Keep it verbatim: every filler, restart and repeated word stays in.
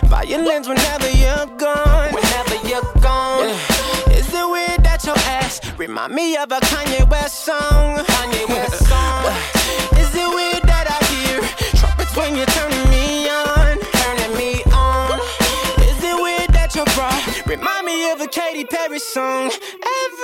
Violence whenever you're gone. Whenever you're gone. Yeah. Is it weird that your ass remind me of a Kanye West song? Kanye West song. Is it weird that I hear trumpets when you're turning me on? Turning me on. Is it weird that your bra remind me of a Katy Perry song? Every